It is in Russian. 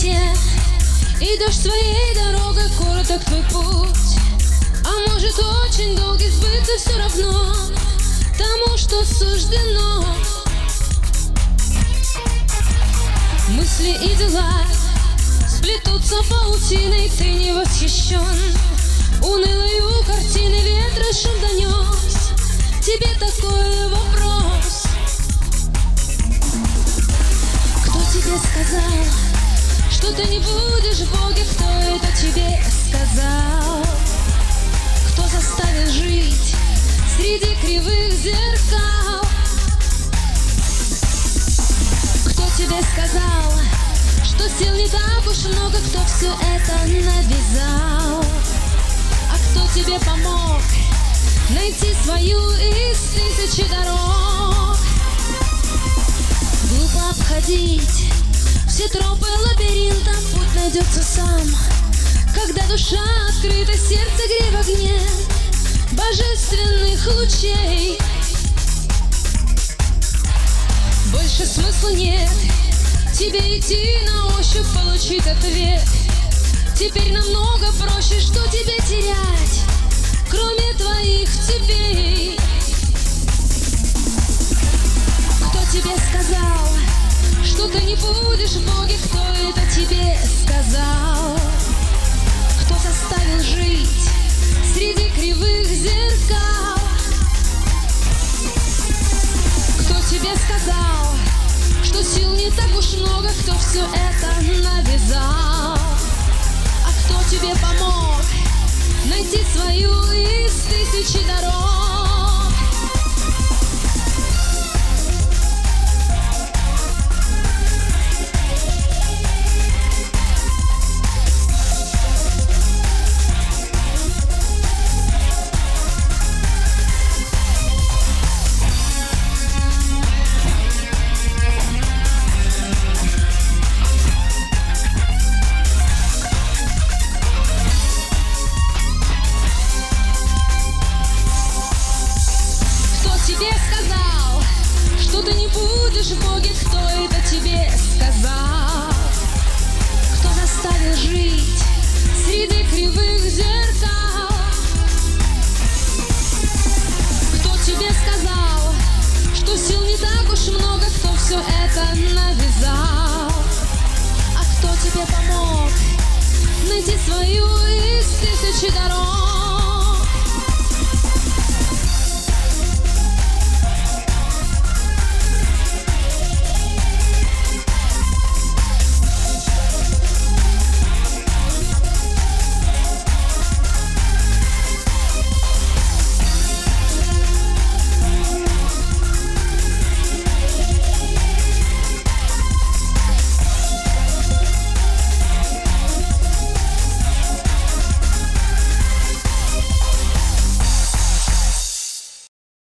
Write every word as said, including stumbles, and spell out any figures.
темноте. Идешь своей дорогой, короток твой путь, а может очень долгий сбыться все равно тому, что суждено. Мысли и дела сплетутся паутиной, ты не восхищен унылою картиной. Ветра шум донес тебе такой вопрос: кто тебе сказал, что ты не будешь в Боге? Кто это тебе сказал? Кто заставил жить среди кривых зеркал? Кто тебе сказал, что сил не так уж много? Кто все это навязал? А кто тебе помог найти свою из тысячи дорог? Глупо обходить все тропы лабиринта, путь найдется сам, когда душа открыта, сердце грей в огне божественных лучей. Больше смысла нет тебе идти на ощупь, получить ответ. Теперь намного проще, что тебе терять, кроме твоих цепей. Кто тебе сказал, что ты не будешь в Боге? Кто это тебе сказал? Кто заставил жить среди кривых зеркал? Кто тебе сказал, что сил не так уж много? Кто все это навязал? А кто тебе помог найти свою из тысячи дорог? Тебе сказал, что ты не будешь в Боге? Кто это тебе сказал? Кто заставил жить среди кривых зеркал? Кто тебе сказал, что сил не так уж много? Кто все это навязал? А кто тебе помог найти свою из тысячи дорог?